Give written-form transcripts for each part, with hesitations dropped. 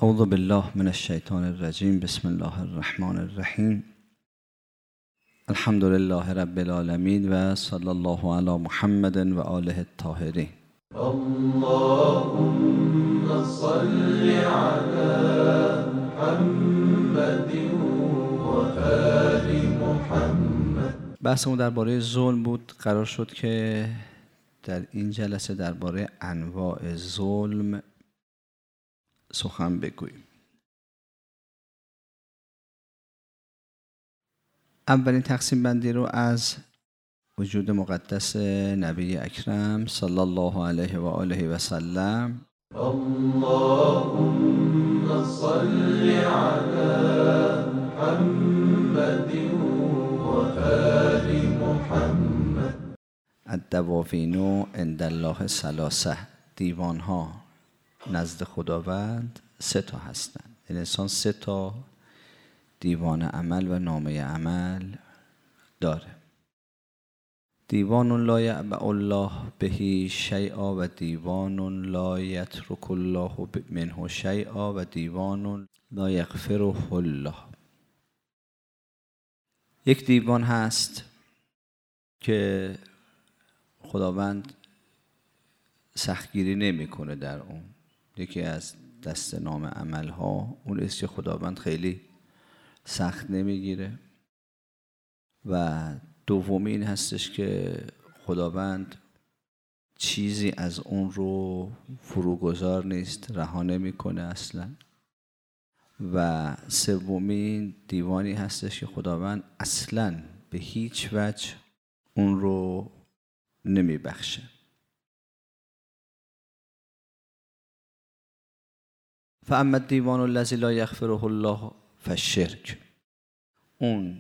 اعوذ بالله من الشیطان الرجیم. بسم الله الرحمن الرحیم. الحمد لله رب العالمین و صلی الله علی محمد و آله الطاهرین. اللهم صل على محمد و آل محمد. بحثمون درباره ظلم بود. قرار شد که در این جلسه درباره انواع ظلم سخن بگوییم. اولین تقسیم بندی رو از وجود مقدس نبی اکرم صلی الله علیه و آله و سلم، اللهم صل على محمد و آل محمد. الدواوین عند الله ثلاثه، دیوان ها نزد خداوند سه تا هستند. این انسان سه تا دیوان عمل و نامه عمل داره. دیوان لا یعبأ الله به شیئا و دیوان لا یترک الله منه شیئا و دیوان لا یغفره الله. یک دیوان هست که خداوند سختگیری نمیکنه در اون. یکی از دست نام عمل ها اون است که خداوند خیلی سخت نمیگیره، و دومی این هستش که خداوند چیزی از اون رو فروگذار نیست، رها نمیکنه اصلا. و سومین دیوانی هستش که خداوند اصلا به هیچ وجه اون رو نمیبخشه. فاما الدیوان الذی لا یغفره الله فالشرک، اون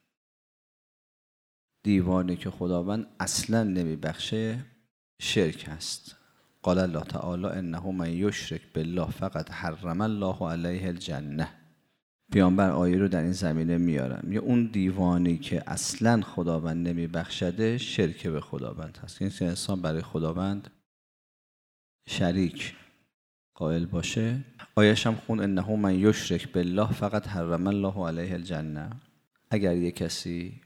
دیوانی که خداوند اصلا نمیبخشه شرک هست. قال الله تعالی انه من یشرک بالله فقد حرم الله علیه الجنه. پیامبر آیه رو در این زمینه میارم. یا اون دیوانی که اصلا خداوند نمیبخشده شرک به خداوند هست. این انسان برای خداوند شریک قائل باشه. آیه‌ش هم خون انه من یشرک بالله فقط حرم الله علیه الجنه. اگر یک کسی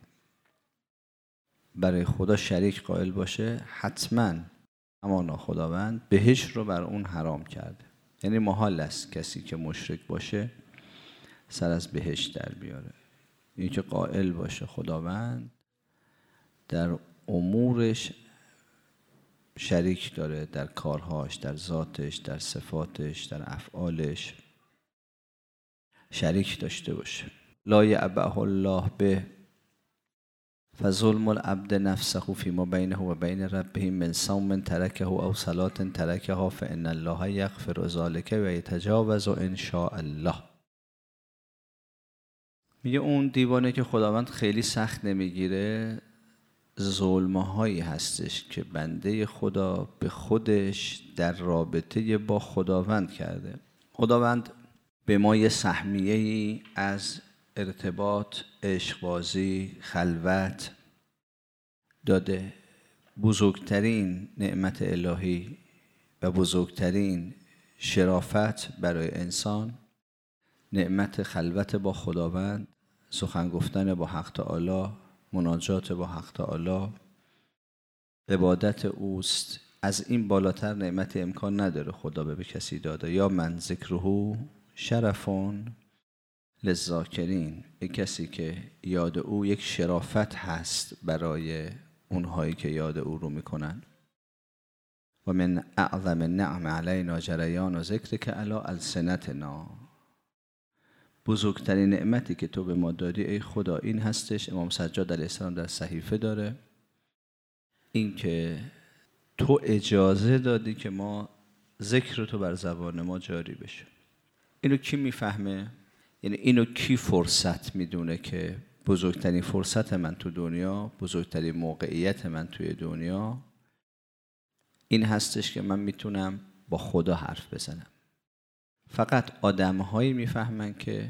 برای خدا شریک قائل باشه، حتما همانا خداوند بهشت رو بر اون حرام کرده. یعنی محال است کسی که مشرک باشه سر از بهشت در بیاره. این که قائل باشه خداوند در امورش شریک داره، در کارهاش، در ذاتش، در صفاتش، در افعالش شریک داشته باشه. لا یعبأ الله به فظلم العبد نفسه فیما بینه و بین ربه من صوم ترکه او صلاة ترکها فان الله یغفر ذلک و یتجاوز ان شاء الله. میگه اون دیوانه که خداوند خیلی سخت نمیگیره ظلم‌هایی هستش که بنده خدا به خودش در رابطه با خداوند کرده. خداوند به ما یه سهمیه‌ای از ارتباط، عشق‌بازی، خلوت داده. بزرگترین نعمت الهی و بزرگترین شرافت برای انسان نعمت خلوت با خداوند، سخن گفتن با حق تعالی، مناجات با حق تعالی، عبادت اوست. از این بالاتر نعمت امکان نداره خدا به کسی داده. یا من ذکره شرفون للذاکرین، یک کسی که یاد او یک شرافت هست برای اونهایی که یاد او رو میکنن. و من اعظم النعم علینا جریان و ذکر که علی السنتنا. بزرگترین نعمتی که تو به ما دادی ای خدا این هستش، امام سجاد علیه السلام در صحیفه داره، این که تو اجازه دادی که ما ذکر تو بر زبان ما جاری بشه. اینو کی میفهمه؟ یعنی اینو کی فرصت میدونه که بزرگترین فرصت من تو دنیا، بزرگترین موقعیت من توی دنیا این هستش که من میتونم با خدا حرف بزنم. فقط آدم‌هایی میفهمن که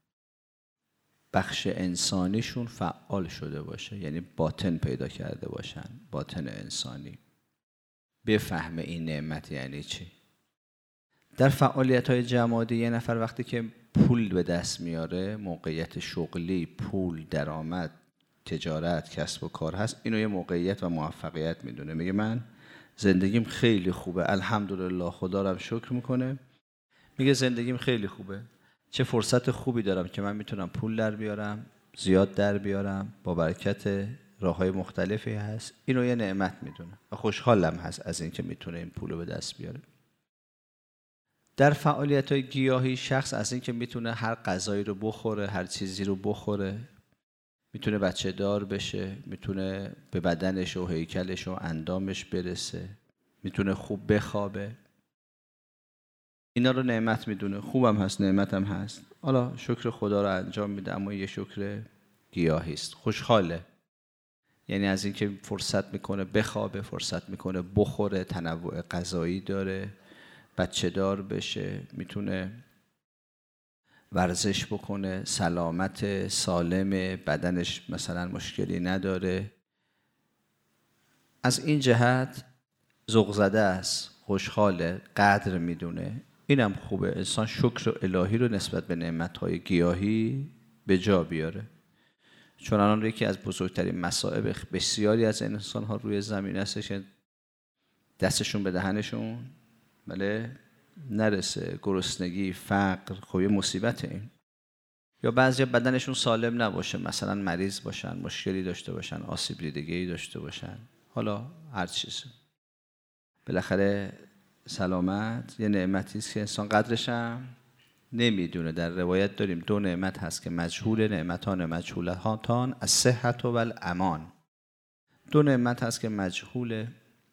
بخش انسانیشون فعال شده باشه، یعنی باطن پیدا کرده باشن، باطن انسانی. بفهمه این نعمت یعنی چی. در فعالیت‌های جمادی یه نفر وقتی که پول به دست میاره، موقعیت شغلی، پول، درآمد، تجارت، کسب و کار هست، اینو یه موقعیت و موفقیت میدونه. میگه من زندگیم خیلی خوبه، الحمدلله، خدا رو هم شکر میکنه. میگه زندگیم خیلی خوبه، چه فرصت خوبی دارم که من میتونم پول در بیارم، زیاد در بیارم، با برکت راه‌های مختلفی هست. اینو یه نعمت میدونه و خوشحالم هست از اینکه میتونه این پولو به دست بیاره. در فعالیت‌های گیاهی شخص از اینکه میتونه هر غذایی رو بخوره، هر چیزی رو بخوره، میتونه بچه دار بشه، میتونه به بدنش و هیکلش و اندامش برسه، میتونه خوب بخوابه، اینا رو نعمت میدونه. خوبم هست، نعمتم هست. حالا شکر خدا رو انجام میده، اما یه شکر گیاهی است. خوشحاله، یعنی از اینکه فرصت میکنه بخوابه، فرصت میکنه بخوره، تنوع غذایی داره، بچه دار بشه، میتونه ورزش بکنه، سلامت سالم بدنش مثلا مشکلی نداره. از این جهت ذوق زده است، خوشحاله، قدر میدونه. اینم خوبه، انسان شکر الهی رو نسبت به نعمت‌های گیاهی به جا بیاره. چون الان یکی از بزرگترین مصائب بسیاری از انسان‌ها روی زمین هستش که دستشون به دهنشون نرسه، گرسنگی، فقر، خب یه مصیبت این. یا بعضیا بدنشون سالم نباشه، مثلا مریض باشن، مشکلی داشته باشن، آسیب دیدگی داشته باشن، حالا هر چیزی. بالاخره سلامت یه نعمتی است که انسان قدرش هم نمیدونه. در روایت داریم 2 نعمت هست که مجهول، نعمتان مجهولتان، الصحة و الامان. 2 نعمت هست که مجهوله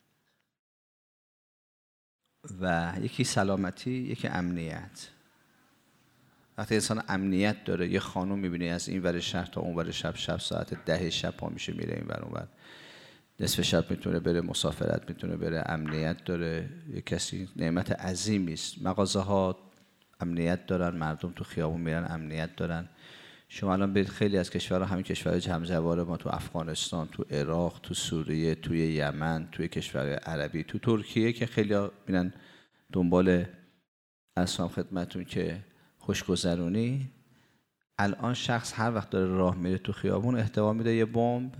و یکی سلامتی، یکی امنیت. وقتی انسان امنیت داره، یه خانم میبینی از این ور شهر تا اون ور شب ساعت 10 شب پا میشه میره این ور اون ور، نصف شب میتونه بره مسافرت، میتونه بره، امنیت داره. یه کسی نعمت عظیمی است. مغازه ها امنیت دارن، مردم تو خیابون میرن امنیت دارن. شما الان برید خیلی از کشورها، همین کشورهای همجوار ما، تو افغانستان، تو عراق، تو سوریه، توی یمن، توی کشورهای عربی، تو ترکیه که خیلی ها میرن دنبال ارسام خدمتون که خوشگذرونی. الان شخص هر وقت داره راه میره تو خیابون احتمال میده یه بمب،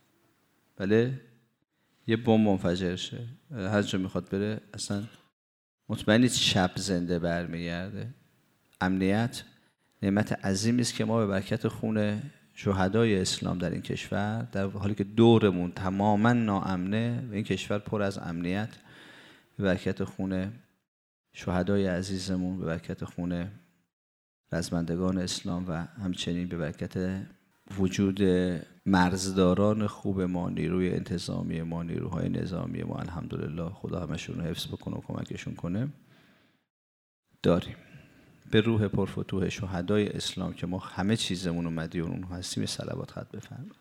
یه بمب منفجر شه. هر جا میخواد بره اصلا مطمئن نیست شب زنده برمیگرده. امنیت نعمت عظیمی است که ما به برکت خون شهدای اسلام در این کشور، در حالی که دورمون تماما ناامنه و این کشور پر از امنیت، به برکت خون شهدای عزیزمون، به برکت خون رزمندگان اسلام و همچنین به برکت وجود مرزداران خوب ما، نیروی انتظامی ما، نیروهای نظامی ما، الحمدلله، خدا همشون رو حفظ بکنه و کمکشون کنه، داریم. به روح پرفتوح شهدای اسلام که ما همه چیزمون مدیون اون هستیم صلوات خط بفرمایید.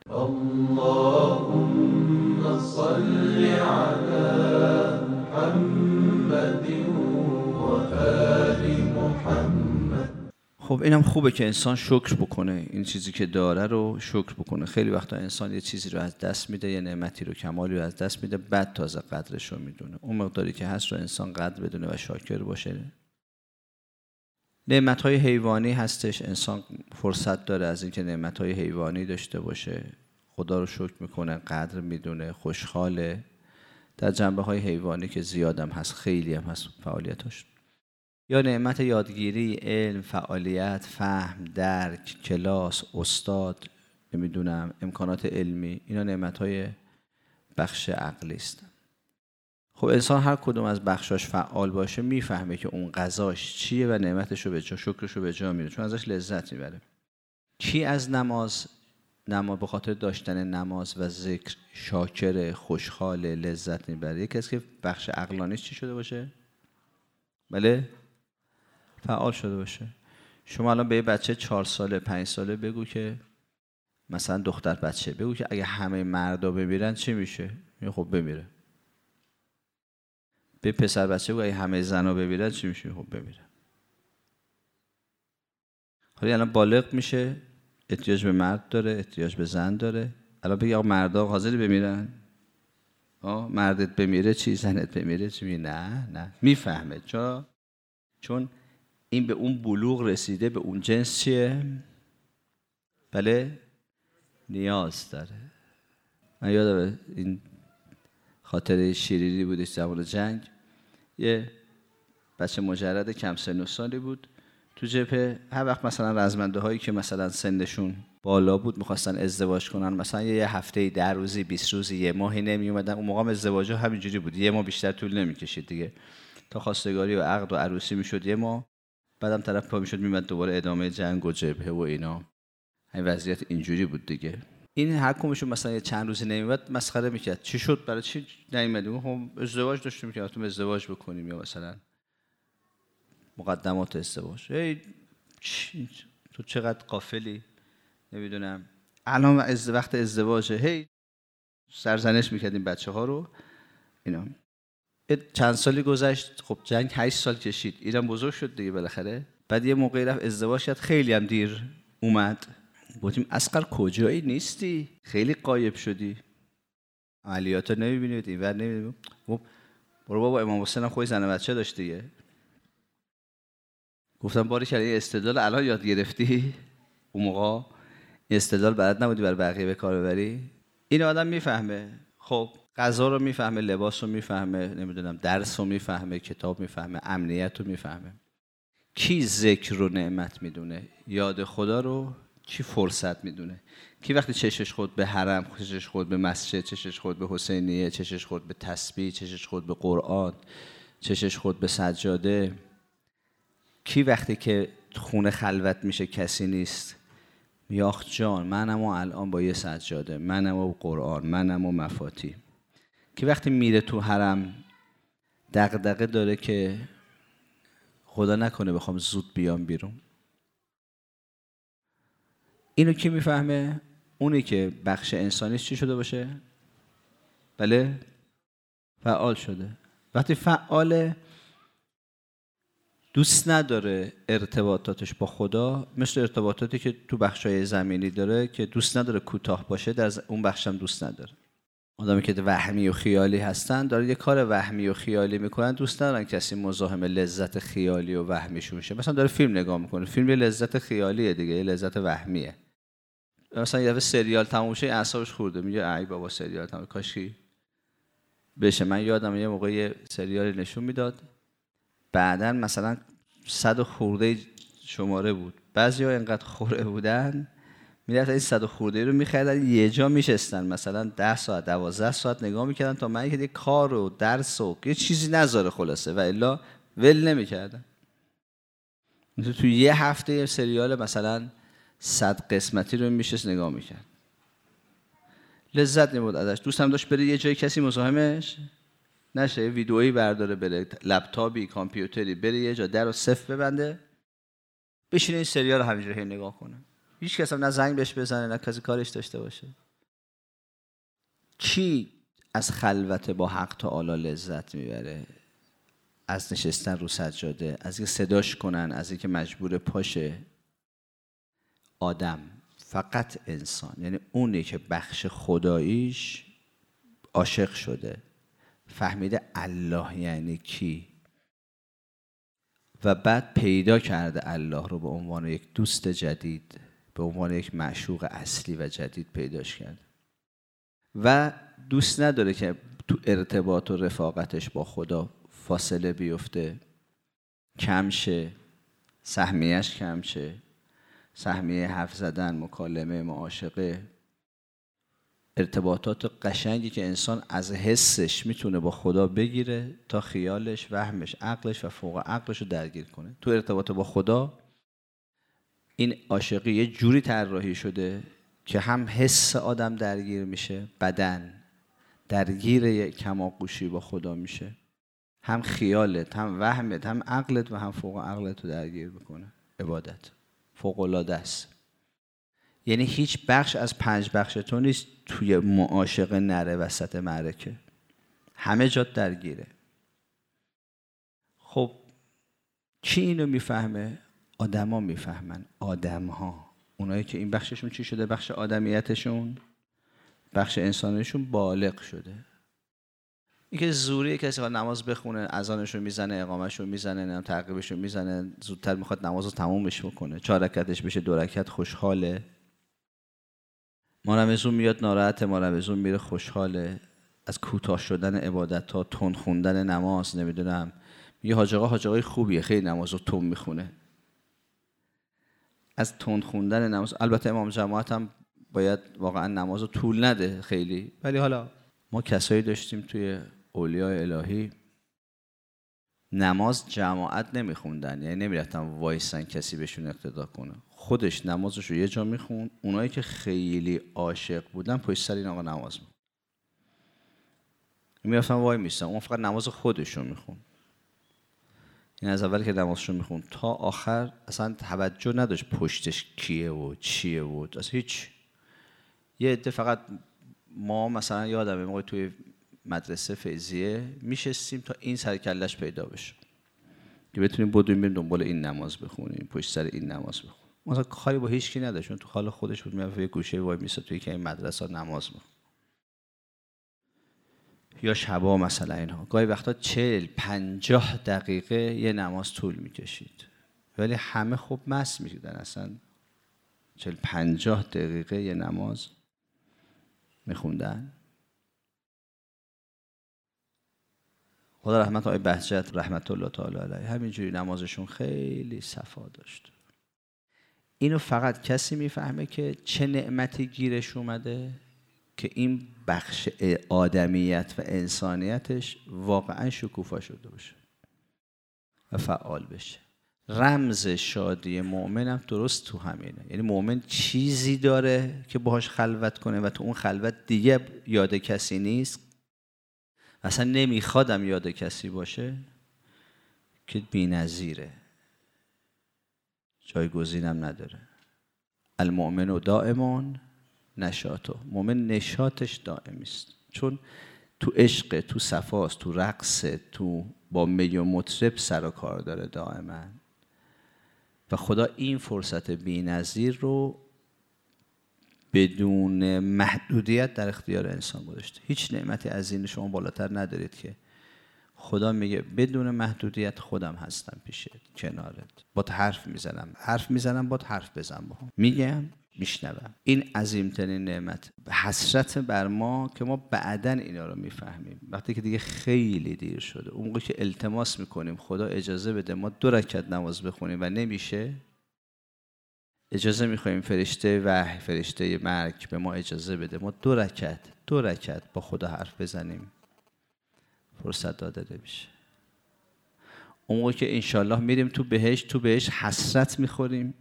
اللهم صل علی محمد و آل محمد. خب اینم خوبه که انسان شکر بکنه، این چیزی که داره رو شکر بکنه. خیلی وقتا انسان یه چیزی رو از دست میده، یه نعمتی رو، کمالی رو از دست میده، بعد تازه قدرش رو میدونه. اون مقداری که هست رو انسان قدر بدونه و شاکر باشه. نعمت‌های حیوانی هستش، انسان فرصت داره از اینکه نعمت‌های حیوانی داشته باشه، خدا رو شکر میکنه، قدر میدونه، خوشحاله. در جنبه‌های حیوانی که زیادم هست، خیلی هم هست فعالیتاش. یا نعمت یادگیری، علم، فعالیت، فهم، درک، کلاس، استاد، نمیدونم امکانات علمی، اینا نعمت‌های بخش عقلی است. خب انسان هر کدوم از بخشاش فعال باشه میفهمه که اون غذاش چیه و نعمتشو به جا، شکرشو به جا میاره، چون ازش لذت میبره. کی از نماز به خاطر داشتن نماز و ذکر شاکر، خوشحال، لذت میبره؟ یکی کسی که بخش عقلانیش چی شده باشه؟ فعال شده باشه. شما الان به یه بچه 4 ساله 5 ساله بگو که مثلا دختر بچه بگو که اگه همه مردا بمیرن چی میشه؟ خب بمیره. به پسر بچه بگو اگه همه زنا بمیرن چی میشه؟ خب بمیره. حالا الان بالغ میشه، احتیاج به مرد داره، احتیاج به زن داره. الان بگی آقا مردا حاضری بمیرن؟ مردت بمیره چی؟ زنت بمیره چی؟ نه میفهمه. چرا؟ چون این به اون بلوغ رسیده، به اون جنس چیه؟ بله؟ نیاز داره. من یادم این خاطره شیریری بودش زمان جنگ، یه بچه مجرد کم سن و سالی بود تو جبهه. هر وقت مثلا رزمنده هایی که مثلا سنشون بالا بود میخواستن ازدواج کنن، مثلا یه هفته 10 روزی 20 روزی یه ماهی نمی اومدن. اون موقع ازدواجا همینجوری بود، یه ماه بیشتر طول نمیکشید دیگه، تا خواستگاری و عقد و عروسی میشد یه ماه، بعدم طرف پا میشد میمد دوباره ادامه جنگ و جبهه و اینا. این وضعیت اینجوری بود دیگه. این هر کمشون مثلا یه چند روزی نمیاد مسخره میکرد. چی شد؟ برای چی نمیادیم؟ خب ازدواج داشتیم که گفتم ازدواج بکنیم، یا مثلا مقدمات ازدواج. تو چقدر غافلی، نمیدونم الان وقت ازدواجه، هی سرزنش میکردیم بچه ها رو اینا. چند سالی گذشت، خب جنگ 8 سال کشید، ایران بزرگ شد دیگه بالاخره. بعد یه موقعی رفت ازدواج کرد، خیلی هم دیر اومد. گفتیم اصغر کجایی نیستی؟ خیلی غایب شدی، عملیاتو نمیبینید، اینور نمیبینید. برو بابا، امام حسین هم خودی زن و بچه داشت دیگه. گفتم باری که این استدلال الان یاد گرفتی، اون موقع این استدلال بلد نبودی برای بقیه به کار ببری. این آدم میفهمه، خب غذا رو میفهمه، لباس رو میفهمه، نمیدونم درس رو میفهمه، کتاب میفهمه، امنیت رو میفهمه. کی ذکر رو نعمت میدونه، یاد خدا رو کی فرصت میدونه؟ کی وقتی چشش خورد به حرم، چشش خورد به مسجد، چشش خورد به حسینیه، چشش خورد به تسبیح، چشش خورد به قرآن، چشش خورد به سجاده؟ کی وقتی که خونه خلوت میشه کسی نیست میاخت جان منم و الان با یه سجاده، منم و قرآن، منم و مفاتی؟ کی وقتی میره تو حرم دغدغه داره که خدا نکنه بخوام زود بیام بیرون؟ اینو کی میفهمه؟ اونی که بخش انسانیش چی شده باشه؟ بله؟ فعال شده. وقتی فعاله، دوست نداره ارتباطاتش با خدا مثل ارتباطاتی که تو بخشای زمینی داره که دوست نداره کوتاه باشه، در اون بخشم دوست نداره. آدمی که وهمی و خیالی هستن داره یه کار وهمی و خیالی میکنن، دوست ندارن کسی مزاحم لذت خیالی و وهمیشون شه. مثلا داره فیلم نگاه میکنه، فیلم یه لذت خیالیه دیگه، یه لذت وهمیه. مثلا یه دفعه سریال تموم شه اعصابش خورده، میگه ای بابا سریال تموم کاشکی بشه. من یادم یه موقع یه سریالی نشون میداد، بعداً مثلا 100 خورده شماره بود، بعضیا اینقدر خوره بودن میرفتن این 100 خورده رو میخریدن یه جا میشستن مثلا 10 ساعت 12 ساعت نگاه میکردن تا من یه کار و درس و یه چیزی نذاره خلاصه، و الا ول نمیکردن. تو یه هفته یه سریال مثلا 100 قسمتی رو میشست نگاه میکرد، لذت نمیبرد ازش. دوستم داشت بره یه جای کسی مزاحمش نشه، ویدئویی برداره، بره لپتاپی کامپیوتری، بره یه جا در رو صفر ببنده بشینه این سریال رو همینجوری نگاه کنه. هیچ کس هم نه زنگ بهش بزنه نه کسی کارش داشته باشه. کی از خلوت با حق تعالی لذت میبره؟ از نشستن رو سجاده، از اینکه صداش کنن، از اینکه مجبور پاشه. آدم، فقط انسان، یعنی اونی که بخش خداییش عاشق شده، فهمیده الله یعنی کی، و بعد پیدا کرده الله رو به عنوان یک دوست جدید، به عنوان یک معشوق اصلی و جدید پیداش کرده، و دوست نداره که تو ارتباط و رفاقتش با خدا فاصله بیفته، کم شه، سهمیه‌اش کم شه، سهمیه حرف زدن، مکالمه، معاشقه، ارتباطات قشنگی که انسان از حسش میتونه با خدا بگیره تا خیالش، وهمش، عقلش و فوق عقلش رو درگیر کنه. تو ارتباط با خدا این عاشقی یه جوری طراحی شده که هم حس آدم درگیر میشه، بدن درگیر یک کماغوشی با خدا میشه، هم خیالت، هم وهمت، هم عقلت و هم فوق عقلت رو درگیر بکنه. عبادت فوق العاده است. یعنی هیچ بخش از 5 بخش تو نیست توی معاشقه نره وسط معرکه، همه جات درگیره. خب کی اینو میفهمه؟ آدما میفهمن. آدم‌ها، اونایی که این بخششون چی شده؟ بخش آدمیتشون، بخش انسانیشون بالغ شده. اینکه زوری کسی که نماز بخونه، اذانشو میزنه، اقامهشو میزنه، تعقیبشو میزنه، زودتر میخواد نمازو تمومش بکنه، 4 رکعتش بشه 2 رکعت، خوشحاله. مارمزون میاد ناراحته، مارمزون میره خوشحاله. از کوتاه شدن عبادت ها، تند خوندن نماز، نمیدونم، میگه حاج آقای خوبیه، خیلی نمازو تند میخونه. از تند خوندن نماز، البته امام جماعت هم باید واقعا نمازو طول نده خیلی، ولی حالا ما کسایی داشتیم توی اولیاء الهی نماز جماعت نمیخوندن، یعنی نمیرفتن وایسن کسی بهشون اقتدا کنه، خودش نمازشو یه جا میخوند. اونایی که خیلی عاشق بودن پشت سر این آقا نماز میخوند، میرفتن وای میستن، اون فقط نماز خودشو میخوند. این از اول که نمازشو میخوند تا آخر اصلا توجه نداشت پشتش کیه و چیه و اصلا هیچ. یه عده فقط، ما مثلا یادمه موقع توی مدرسه فیضیه میشستیم تا این سر کلش پیدا بشه که بتونیم بدویم بریم دنبال این نماز بخونیم، پشت سر این نماز بخونیم. مثلا کاری با هیچ کی نداشت، تو حال خودش بود، میرفت یه گوشه وای میستاد توی که این مدرسه نماز میخوند. یا شبا مثلا اینها گاهی وقتا 40-50 دقیقه یه نماز طول میکشید، ولی همه خوب مست میشدن، اصلا 40-50 دقیقه یه نماز میخوندن. خدا رحمت آقای بهجت رحمت الله تعالی علیه همینجوری نمازشون خیلی صفا داشت. اینو فقط کسی میفهمه که چه نعمتی گیرش اومده که این بخش آدمیت و انسانیتش واقعا شکوفا شده باشه و فعال بشه. رمز شادی مؤمن هم درست تو همینه، یعنی مؤمن چیزی داره که باهاش خلوت کنه و تو اون خلوت دیگه یاد کسی نیست، اصلا نمیخوادم یاد کسی باشه، که بی‌نظیره، جایگزینم نداره. المؤمن دائمون نشاطه، مؤمن نشاطش دائمی است، چون تو عشق، تو صفاست، تو رقص، تو با می و مطرب سر و کار داره دائما. و خدا این فرصت بی‌نظیر رو بدون محدودیت در اختیار انسان گذاشته. هیچ نعمتی از این شما بالاتر ندارید که خدا میگه بدون محدودیت خودم هستم پیشت، کنارت، بات حرف میزنم بات حرف بزن باهم، میگم میشنوم. این عظیمترین نعمت. حسرت بر ما که ما بعداً اینا رو میفهمیم، وقتی که دیگه خیلی دیر شده. اون موقع که التماس میکنیم خدا اجازه بده ما 2 رکعت نماز بخونیم و نمیشه، اجازه میخوایم فرشته وحی، فرشته مرگ به ما اجازه بده ما 2 رکعت با خدا حرف بزنیم، فرصت داده میشه. اون موقع که انشالله میریم تو بهشت حسرت میخوریم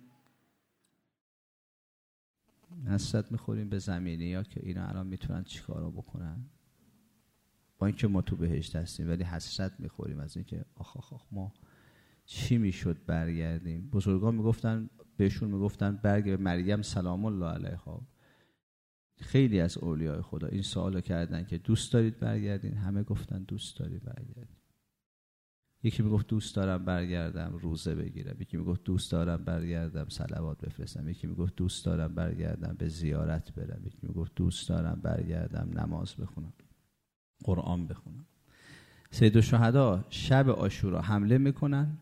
به زمینی ها که اینا الان میتونن چیکارا بکنن، با اینکه ما تو بهشت هستیم، ولی حسرت میخوریم از اینکه آخ ما چی میشد برگردیم. بزرگان بهشون میگفتن برگ مریم سلام الله علیها. خیلی از اولیاء خدا این سوالو کردن که دوست دارید برگردین؟ همه گفتن دوست داری برگردین. یکی میگفت دوست دارم برگردم روزه بگیرم، یکی میگفت دوست دارم برگردم صلوات بفرستم، یکی میگفت دوست دارم برگردم به زیارت برم، یکی میگفت دوست دارم برگردم نماز بخونم، قرآن بخونم. سید الشهدا شب عاشورا حمله میکنن،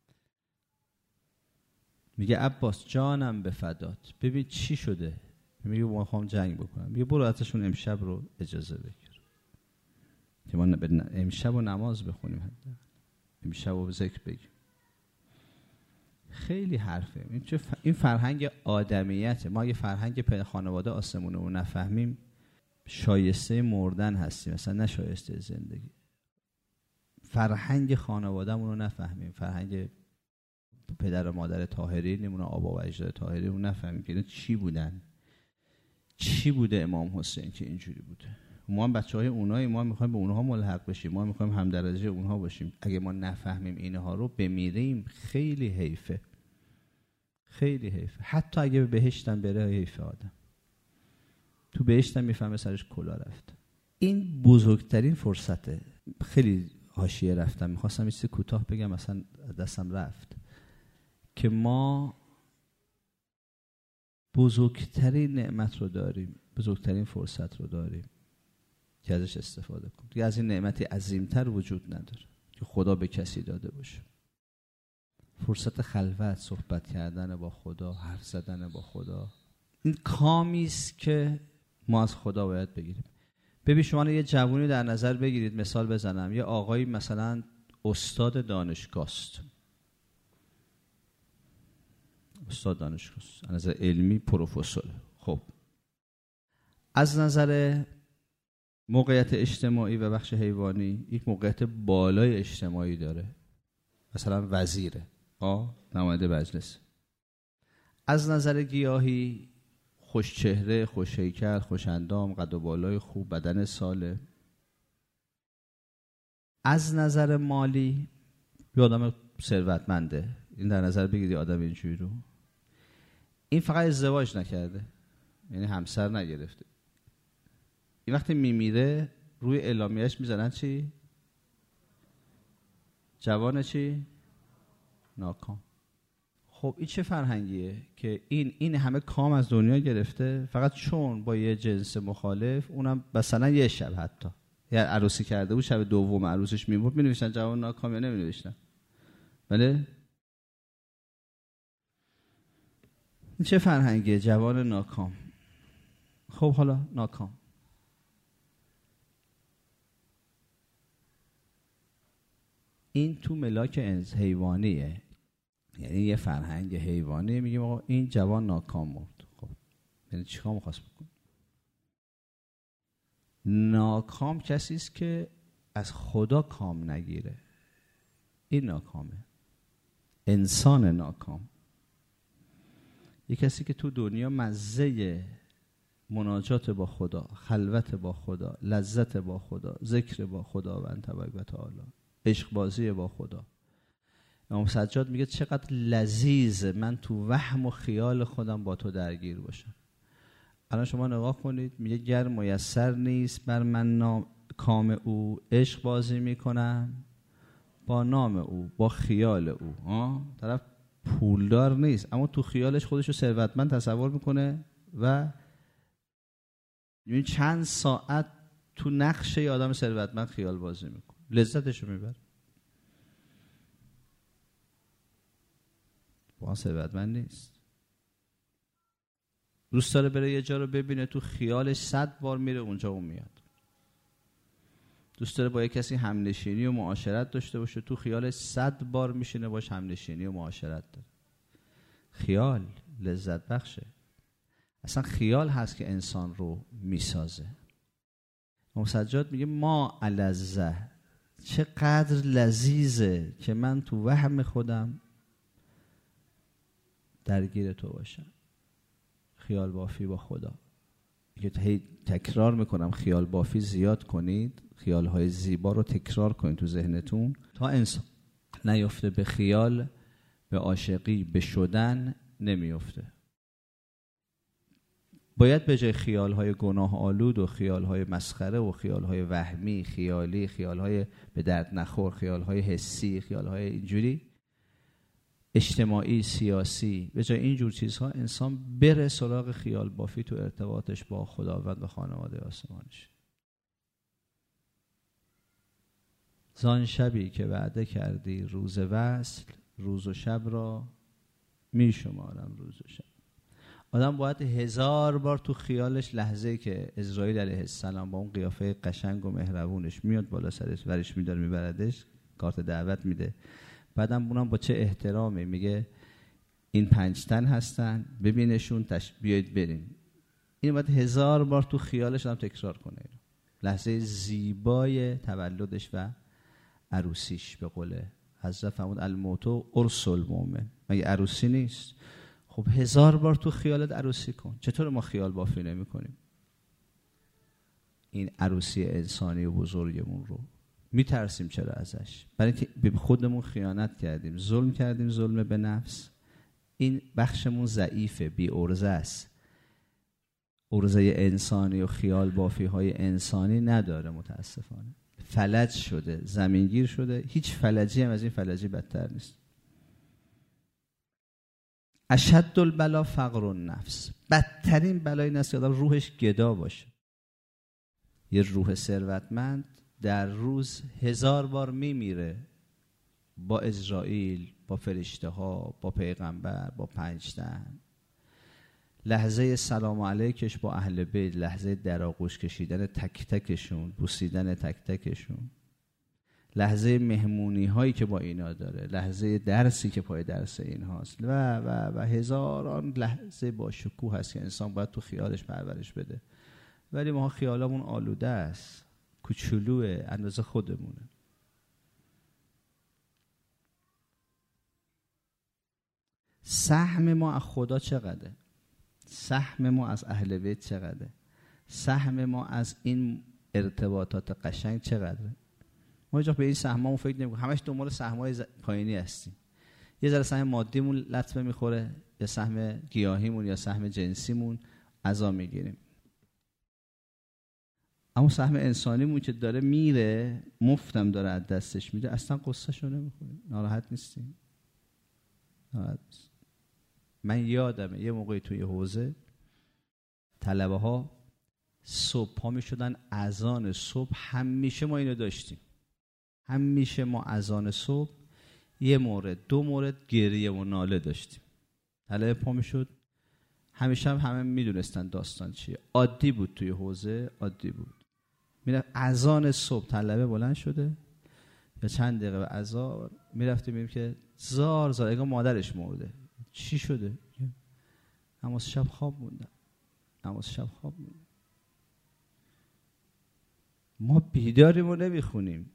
میگه عباس جانم به فدات، ببین چی شده. میگه ما میخوام جنگ بکنم. میگه برو ازشون امشب رو اجازه بگیر که ما امشب رو نماز بخونیم، امشب رو ذکر بگیم. خیلی حرفه. این فرهنگ آدمیته. ما اگه فرهنگ خانواده آسمونه رو نفهمیم شایسته مردن هستیم، مثلا نه شایسته زندگی. فرهنگ خانواده‌مون رو نفهمیم، فرهنگ پدر و مادر طاهرینمون و آبا و اجداد طاهرینمون نفهمیم که چی بوده امام حسین که اینجوری بوده. ما هم بچه‌های اونایی، ما می‌خوایم به اونها ملحق بشیم، ما می‌خوایم هم درجه اونها باشیم. اگه ما نفهمیم اینها رو بمیریم خیلی حیفه، خیلی حیفه. حتی اگه به بهشتم بره حیفه آدم. تو بهشتم میفهمه سرش کلا رفت. این بزرگترین فرصته. خیلی حاشیه رفتم، می‌خواستم یه چیز کوتاه بگم مثلا دستم رفت که ما بزرگترین نعمت رو داریم، بزرگترین فرصت رو داریم که ازش استفاده کن. دیگه از این نعمتی عظیمتر وجود نداره که خدا به کسی داده باشه. فرصت خلوت، صحبت کردن با خدا، حرف زدن با خدا، این کامی است که ما از خدا باید بگیریم. ببین شما یه جوونی در نظر بگیرید، مثال بزنم، یه آقایی مثلا استاد دانشگاه است، استاد دانشگاه است، از نظر علمی پروفسور. خب از نظر موقعیت اجتماعی و بخش حیوانی یک موقعیت بالای اجتماعی داره، مثلا وزیره، نماینده مجلس. از نظر گیاهی خوش چهره، خوش هیکل، خوش اندام، قد و بالای خوب، بدن سالم. از نظر مالی یه آدم ثروتمنده. این در نظر بگیری آدم اینجوری رو، این فقط ازدواج نکرده، یعنی همسر نگرفته. این وقتی میمیره روی اعلامیه‌اش میزنن چی؟ جوان چی؟ ناکام. خب این چه فرهنگیه که این همه کام از دنیا گرفته فقط چون با یه جنس مخالف، اونم مثلا یه شب حتی یه عروسی کرده بود، شب دوم عروسش میمرد، مینوشتن جوان ناکام یا نمینوشتن؟ بله؟ این چه فرهنگیه؟ جوان ناکام. خب حالا ناکام، این تو ملاک حیوانیه، یعنی یه فرهنگ حیوانی. میگیم آقا این جوان ناکام مرد. خب یعنی چیکار می‌خواست بکنه؟ ناکام کسی است که از خدا کام نگیره، این ناکامه. انسان ناکام یه کسی که تو دنیا مزه مناجات با خدا، خلوت با خدا، لذت با خدا، ذکر با خداوند تبارک و تعالی، عشق بازی با خدا. امام سجاد میگه چقدر لذیذه من تو وهم و خیال خودم با تو درگیر باشم. الان شما نگاه کنید، میگه گر میسر نیست بر من کام او، عشق بازی میکنم با نام او، با خیال او. طرف پولدار نیست اما تو خیالش خودشو ثروتمند تصور میکنه و یعنی چند ساعت تو نقشه ی آدم ثروتمند خیال بازی میکنه، لذتشو میبره. با ثروتمند نیست، دوست داره بره یه جا رو ببینه، تو خیالش 100 بار میره اونجا و میاد. دوست داره با یه کسی همنشینی و معاشرت داشته باشه، تو خیالش 100 بار میشینه باش همنشینی و معاشرت داره. خیال لذت بخشه، اصلا خیال هست که انسان رو میسازه. امام سجاد میگه ما الذه، چقدر لذیذه که من تو وهم خودم درگیر تو باشم. خیال بافی با خدا، هی تکرار میکنم خیال بافی زیاد کنید، خیالهای زیبا رو تکرار کنید تو ذهنتون تا انسان نیفته به خیال، به عاشقی، به شدن نمیفته. باید به جای خیالهای گناه آلود و خیالهای مسخره و خیالهای وهمی، خیالی، خیالهای به درد نخور، خیالهای حسی، خیالهای اینجوری اجتماعی، سیاسی، به جای اینجور چیزها انسان بره سراغ خیال بافی تو ارتباطش با خداوند و خانواده آسمانش. زان شبی که وعده کردی روز وصل، روز و شب را می شمارم روز و شب. آدم باید 1000 بار تو خیالش لحظه‌ای که عزرائیل علیه السلام با اون قیافه قشنگ و مهربونش میاد بالا سرش، ورش میداره میبردش، کارت دعوت میده، بعدم اونم با چه احترامی میگه این 5 تن هستن ببینشون، بیایید بریم. این باید 1000 بار تو خیالش هم تکرار کنه. لحظه زیبای تولدش و عروسیش. به قول حضرت فرمود الموت عرس المؤمن، مگه عروسی نیست؟ خب 1000 بار تو خیالت عروسی کن. چطور ما خیال بافی نمی کنیم؟ این عروسی انسانی و بزرگمون رو میترسیم. چرا ازش؟ برای اینکه به خودمون خیانت کردیم، ظلم کردیم، ظلم به نفس. این بخشمون ضعیفه، بی ارزه است. ارزه انسانی و خیال بافی های انسانی نداره متاسفانه. فلج شده، زمینگیر شده. هیچ فلجی هم از این فلجی بدتر نیست. اشد البلا فقر النفس، بدترین بلای این است که آدم روحش گدا باشه. یه روح ثروتمند در روز 1000 بار میمیره با عزرائیل، با فرشته ها، با پیغمبر، با 5 تن. لحظه سلام علیکش با اهل بیت، لحظه در آغوش کشیدن تک تکشون، بوسیدن تک تکشون، لحظه مهمونی هایی که با اینا داره، لحظه درسی که پای درس این هاست و هزاران لحظه با شکوه هست که انسان باید تو خیالش پرورش بده. ولی ما خیالمون آلوده است، کوچولوه، اندازه خودمونه. سهم ما از خدا چقدره؟ سهم ما از اهل بیت چقدره؟ سهم ما از این ارتباطات قشنگ چقدره؟ ما هیچ وقت به این سهممون فکر نمی‌کنیم، همش دنبال سهم‌های پایینی هستیم. یه ذره سهم مادیمون لطمه میخوره، یا سهم گیاهیمون یا سهم جنسیمون عزا میگیریم. اما سهم انسانیمون که داره میره، مفتم داره از دستش میره، اصلا قصه‌شو نمیخوریم، ناراحت نیستیم. ناراحت نیستیم. من یادمه یه موقعی توی حوزه طلبه ها صبح پا میشدن اذان صبح، همیشه ما اینو داشتیم، همیشه ما اذان صبح یه مورد 2 مورد گریه و ناله داشتیم. طلبه پا میشد، همیشه همه میدونستن داستان چیه، عادی بود توی حوزه، عادی بود. میرفت اذان صبح طلبه بلند شده یا چند دقیقه به اذان میرفتیم، میبینیم که زار زار اگه مادرش مرده. چی شده؟ نماز شب خواب موندم، نماز شب خواب موندم. ما بیداریم و نمیخونیم.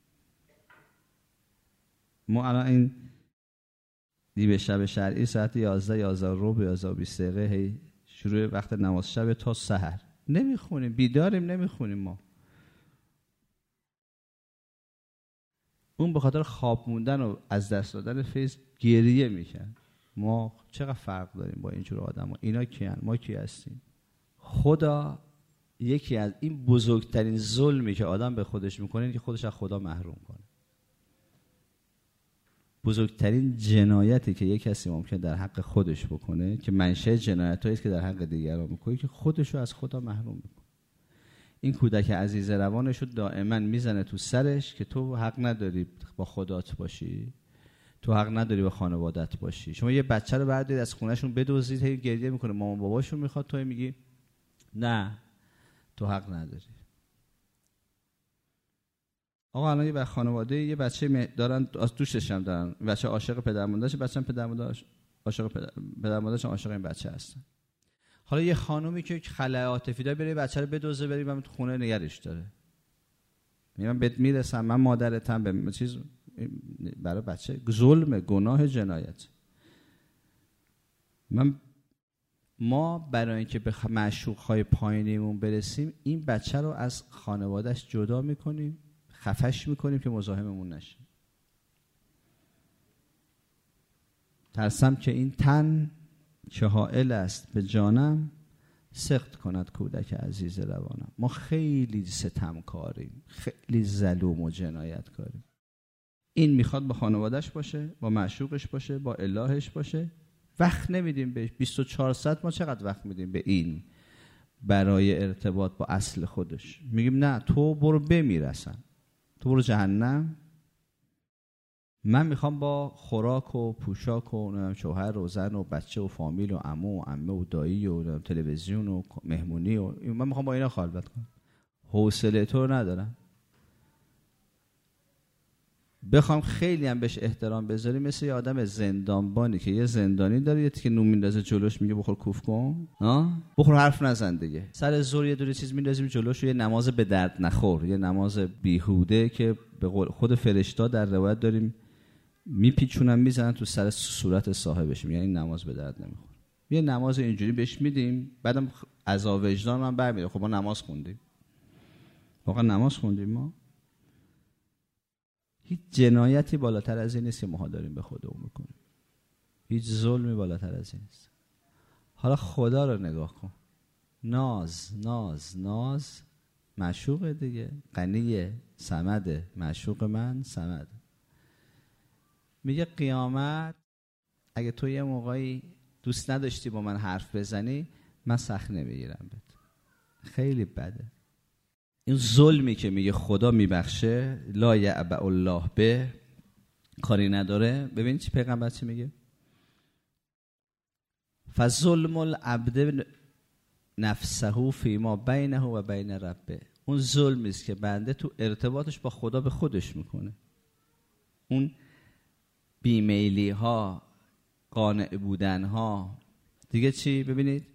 ما الان این دیو شب شرعی ساعت 11 ربع 11:20 هی شروع وقت نماز شب تا سحر نمیخونیم، بیداریم نمیخونیم. ما اون به خاطر خواب موندن و از دست دادن فیض گریه میکرد. ما چقدر فرق داریم با اینجور آدما. اینا کیان؟ ما کی هستیم؟ خدا یکی از این بزرگترین ظلمی که آدم به خودش میکنه اینه که خودش از خدا محروم کنه. بزرگترین جنایتی که یک کسی ممکن در حق خودش بکنه، که منشأ جنایتایی است که در حق دیگران میکنه، که خودشو از خدا محروم میکنه. این کودک عزیز روانشو دائما میزنه تو سرش که تو حق نداری با خدات باشی، تو حق نداری با خانوادت باشی. شما یه بچه رو بردارید از خونهشون بدزدید، هی گریه میکنه، مامان باباشون میخواد، تو میگی نه تو حق نداری. آقا الان یه خانواده یه بچه دارن، از دوستش هم دارن، بچه عاشق پدر مادرش، بچه‌م پدر مادرش عاشق پدر مادرش، عاشق این بچه هستن. حالا یه خانومی که خلأ عاطفی داره بره بچه رو بدزده، بریم تو خونه نگرش داره. من بهت میرسم، من مادرتم، به چیز برای بچه ظلم، گناه، جنایت. ما برای اینکه به معشوق‌های پایینیمون برسیم، این بچه رو از خانواده‌اش جدا میکنیم، خفش میکنیم که مزاحممون نشه. ترسم که این تن که حائل است به جانم، سخت کند کودک عزیز روانم. ما خیلی ستمکاریم، خیلی ظلوم و جنایتکاریم. این میخواد با خانوادهش باشه، با معشوقش باشه، با الهش باشه، وقت نمیدیم بهش. 24 ساعت ما چقدر وقت میدیم به این برای ارتباط با اصل خودش؟ میگیم نه تو برو بمیرسن، تو برو جهنم. من میخوام با خوراک و پوشاک و شوهر و زن و بچه و فامیل و عمو و عمه و دایی و تلویزیون و مهمونی و من میخوام با اینا خلوت کنم. حوصله تو رو ندارم. بخوام خیلی هم بهش احترام بذاری، مثل یه آدم زندانبانی که یه زندانی داره، یه تیکه نون میندازه جلوش، میگه بخور کوف کن، بخور حرف نزن دیگه. سر زور یه دوره چیز میندازیم جلوش، یه نماز به درد نخور، یه نماز بیهوده که به قول خود فرشتا در روایت داریم میپیچونن میزنن تو سر صورت صاحبش، میگن این نماز به درد نمیخوره. یه نماز اینجوری بهش میدیم، بعدم عذاب وجدان من برمیاد. خب ما نماز خوندیم، واقعا نماز خوندیم. ما هیچ جنایتی بالاتر از این نیست که ما داریم به خودمون میکنیم. هیچ ظلمی بالاتر از این نیست. حالا خدا رو نگاه کن، ناز ناز ناز، معشوق دیگه، غنیه، صمده، معشوق من صمد. میگه قیامت اگه تو یه موقعی دوست نداشتی با من حرف بزنی، من سخت نمیگیرم بهت. خیلی بده. این ظلمی که میگه خدا میبخشه، لا یعبأ الله به، کاری نداره. ببین چی پیغمبر چی میگه؟ فظلم العبد نفسه فیما بینه و بین ربه. اون ظلمی است که بنده تو ارتباطش با خدا به خودش میکنه. اون بیمیلی ها، قانع بودن ها، دیگه چی؟ ببینید،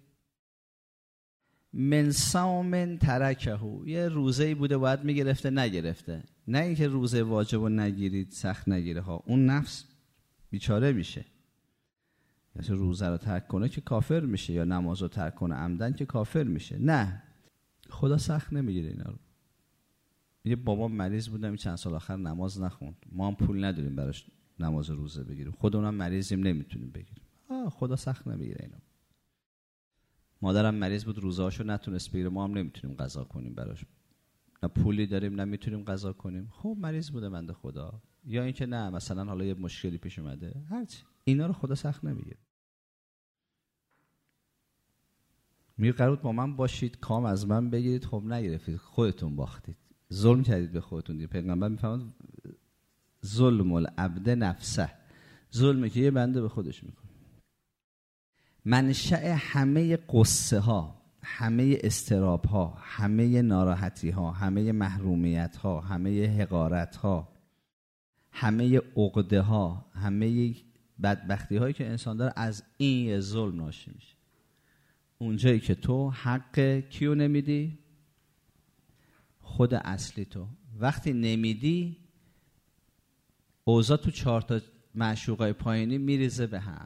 من صوم ترکه، یه روزه‌ای بوده باید میگرفته نگرفته، نه اینکه روزه واجب رو نگیرید سخت نگیره ها، اون نفس بیچاره میشه. یا روزه رو ترک کنه که کافر میشه، یا نماز رو ترک کنه عمدن که کافر میشه. نه، خدا سخت نمیگیره اینا رو. یه بابا مریض بودم چند سال آخر نماز نخوند، ما هم پول نداریم براش نماز روزه بگیریم، خودمونم مریضیم نمیتونیم بگیریم. خدا سخت نمیگیره اینا. مادرم مریض بود روزهاشو نتونست بگیره، ما هم نمیتونیم قضا کنیم براش، نه پولی داریم نه میتونیم قضا کنیم. خب مریض بوده بنده خدا، یا اینکه نه مثلا حالا یه مشکلی پیش اومده، هرچی، اینا رو خدا سخت نمیگیره. میگه قرار با من باشید، کام از من بگیرید، خب نگرفتید، خودتون باختید، ظلم کردید به خودتون دیگه. پیغمبر میفهمد ظلم العبد نفسه، ظلمی که یه بنده به خودش میکنه. منشأ همه قصه ها، همه استراب ها، همه ناراحتی ها، همه محرومیت ها، همه حقارت ها، همه عقده ها، همه بدبختی هایی که انسان داره از این ظلم ناشی میشه. اونجایی که تو حق کیو نمیدی؟ خود اصلی تو. وقتی نمیدی، اوضاع تو 4 تا معشوقای پایینی میریزه به هم.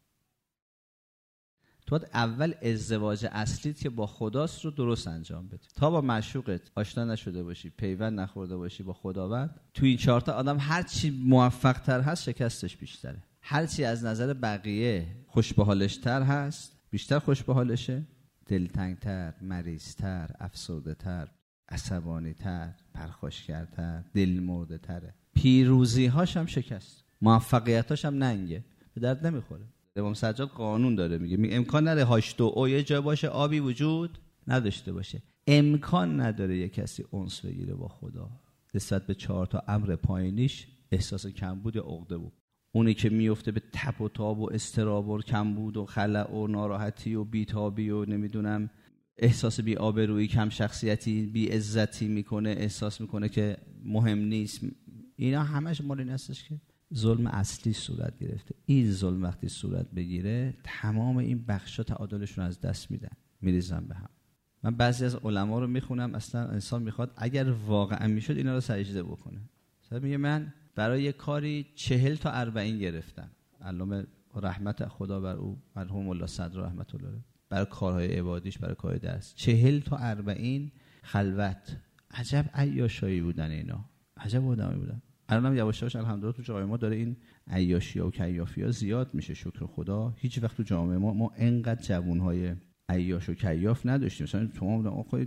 تو باید اول ازدواج اصلیت که با خداست رو درست انجام بدی. تا با معشوقت آشنا نشده باشی، پیوند نخورده باشی با خداوند، تو این 4 تا آدم هر چی موفق تر هست شکستش بیشتره. هر چی از نظر بقیه خوش به حالش تر هست، بیشتر خوش به حالشه، دلتنگتر، مریضتر، افسرده تر، عصبانی تر، پرخاشگرتر، دل مرده تره. پیروزی هاش هم شکست، موفقیت هاش هم ننگه، به درد نمیخوره. امام سجاد قانون داره، میگه امکان نداره H2O یه جا باشه آبی وجود نداشته باشه. امکان نداره یه کسی انس بگیره با خدا نسبت به 4 تا امر پایینیش احساس کمبود یا عقده بود. اونی که میفته به تپ و تاب و استراب و کمبود و خلأ و ناراحتی و بیتابی و نمیدونم احساس بی آبرویی، کم شخصیتی، بی عزتی میکنه، احساس میکنه که مهم نیست، اینا همش مال این هستش که ظلم اصلی صورت گرفته. این ظلم وقتی صورت بگیره، تمام این بخشا تعادلشون از دست میدن، میریزن به هم. من بعضی از علما رو میخونم، اصلا انسان میخواد اگر واقعا میشد اینا رو سجده بکنه. مثلا میگه من برای یه کاری 40 تا 40 گرفتم، علامه رحمت خدا بر او مرحوم الله صدر رحمت الله، برای کارهای عبادیش، برای کارهای درس 40 تا 40 خلوت. عجب عیاشایی بودن اینا، عجب آدمایی بودن. الانم یواش یواش الحمدلله تو جامعه ما داره این عیاشی‌ها و کیافی‌ها زیاد میشه، شکر خدا. هیچ وقت تو جامعه ما انقدر جوانهای عیاش و کیاف نداشتیم. مثلا تو آقای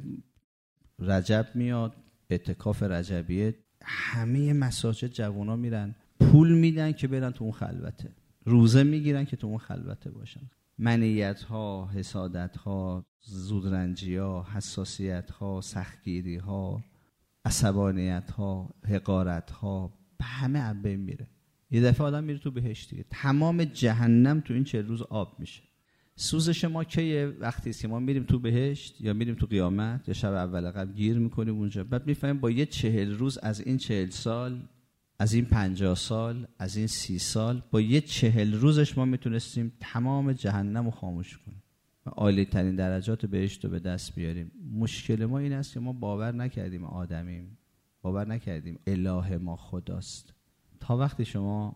رجب میاد، اعتکاف رجبیه، همه مساجد جوانا میرن، پول میدن که برن تو اون خلوته، روزه میگیرن که تو اون خلوته باشن. منیت‌ها، حسادت‌ها، زودرنجی‌ها، حساسیت‌ها، سختگیری‌ها، عصبانیت‌ها، حقارت‌ها، به همه از بین میره. یه دفعه آدم میره تو بهشت دیگه. تمام جهنم تو این 40 روز آب میشه. سوزش ما کیه؟ وقتی است که ما میریم تو بهشت یا میریم تو قیامت یا شب اول قبل گیر میکنیم اونجا، بعد میفهمیم با یه 40 روز از این 40 سال، از این 50 سال، از این 30 سال، با یه 40 روزش ما میتونستیم تمام جهنم رو خاموش کنیم، عالی ترین درجات بهشت رو به دست بیاریم. مشکل ما این است که ما باور نکردیم آدمیم، باور نکردیم اله ما خداست. تا وقتی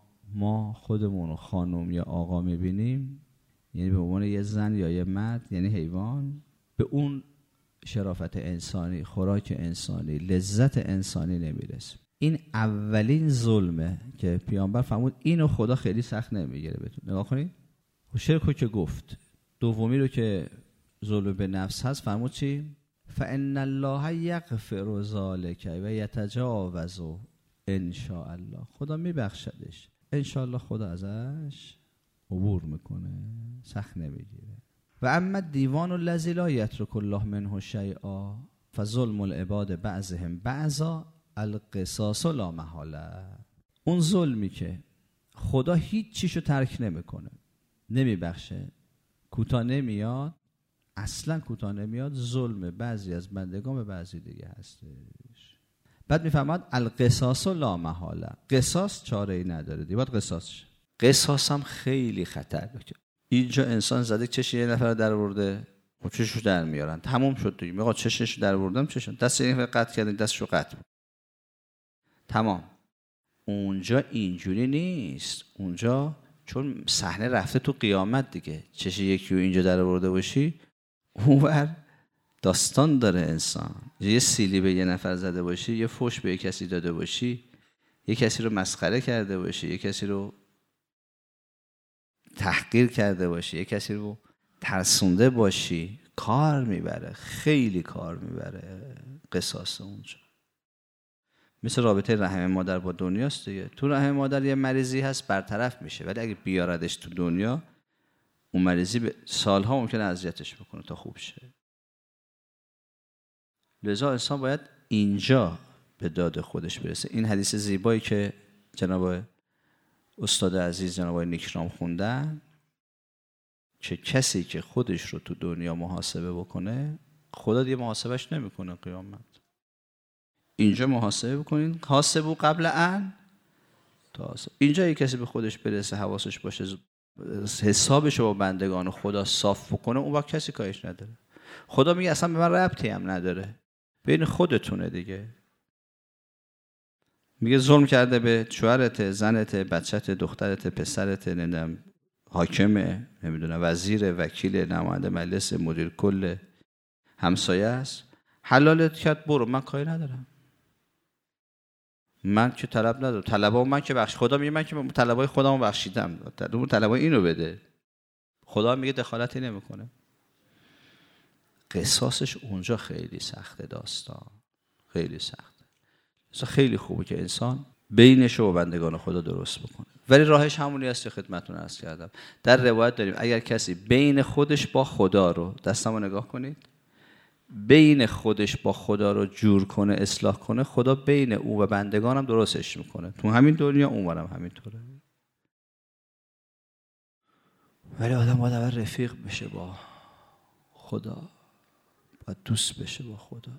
ما خودمون رو خانم یا آقا میبینیم، یعنی به عنوان یه زن یا یه مرد، یعنی حیوان، به اون شرافت انسانی، خوراک انسانی، لذت انسانی نمیرسیم. این اولین ظلمه که پیامبر فرمود اینو خدا خیلی سخت نمیگیره بهتون. نگاه کنید، شرکو که گفت، دومی رو که ظلم به نفس هست فرمود چی؟ فإن الله یغفر ذلک و یتجاوز ان شاء الله. خدا میبخشدش، ان شاء الله خدا ازش عبور میکنه، سخت نمیگیره. و اما دیوان الذی لا یترک الله منه شیئا فظلم العباد بعضهم بعضا القصاص لا محاله. اون ظلمی که خدا هیچ چیشو ترک نمیکنه، نمیبخشه، کوتاه نمیاد، اصلا کوتاه نمیاد، ظلم بعضی از بندگان به بعضی دیگه هستش. بعد میفهمد القصاص لا محاله، قصاص چاره ای نداره دیگه، باید قصاص شه. قصاص هم خیلی خطرناکه. اینجا انسان زده چش یه نفر در آورده، و چششو در میارن، تموم شد دیگه. میگه چشش در آوردم، چشم دست این قطع کردن، دستشو قطع، تمام. اونجا اینجوری نیست. اونجا چون صحنه رفته تو قیامت دیگه، چش یکی رو اینجا در آورده باشی، اونور داستان داره انسان. یه سیلی به یه نفر زده باشی، یه فحش به یه کسی داده باشی، یه کسی رو مسخره کرده باشی، یه کسی رو تحقیر کرده باشی، یه کسی رو ترسونده باشی، کار میبره، خیلی کار میبره قصاص اونجا. مثل رابطه رحم مادر با دنیاست دیگه. تو رحم مادر یه مریضی هست برطرف میشه، ولی اگه بیاردش تو دنیا، اون مریضی به سالها ممکنه اذیتش بکنه تا خوب شه. لذا انسان باید اینجا به داد خودش برسه. این حدیث زیبایی که جناب استاد عزیز جناب آقای نیکرام خوندن، که کسی که خودش رو تو دنیا محاسبه بکنه، خدا دیگه محاسبش نمیکنه قیامت. اینجا محاسبه بکنین، حاسبو قبل ان تحاسبوا. اینجا یک کسی به خودش برسه، حواسش باشه، حسابش رو با بندگان خدا صاف بکنه، اون وقت کسی کارش نداره. خدا میگه اصلا به من ربطی هم نداره، بین خودتونه دیگه. میگه ظلم کرده به شوهرت، زنت، بچت، دخترت، پسرت، نمیدونم حاکمه، نمیدونم وزیر، وکیل، نماینده مجلس، مدیر کل، همسایه است، حلالت کرد برو، من کاری ندارم، من که طلب ندارم، طلبا من که بخش، خدا میگه من که طلبای خودمو بخشیدم، اون طلبای اینو بده. خدا میگه دخالتی نمیکنه. قصاصش اونجا خیلی سخته، داستان خیلی سخته. خیلی خوبه که انسان بینش و بندگان خدا درست بکنه، ولی راهش همونی است که خدمتتون عرض کردم. در روایت داریم اگر کسی بین خودش با خدا رو، دستمو نگاه کنید، بین خودش با خدا رو جور کنه، اصلاح کنه، خدا بین او و بندگانم درستش میکنه، تو همین دنیا اونورم همینطوره. ولی آدم باید اول رفیق بشه با خدا، باید دوست بشه با خدا.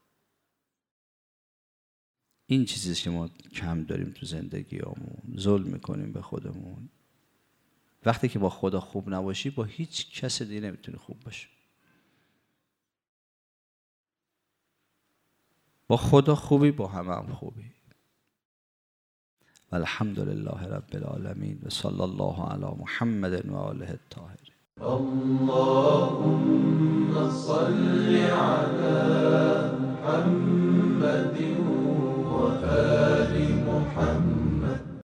این چیزیست که ما کم داریم تو زندگیامون، ظلم میکنیم به خودمون. وقتی که با خدا خوب نباشی، با هیچ کس دیگه نمیتونی خوب باشی. با خدا خوبی، با همه هم خوبی. والحمدلله رب العالمین و صلی الله علی محمد و آله الطاهرین.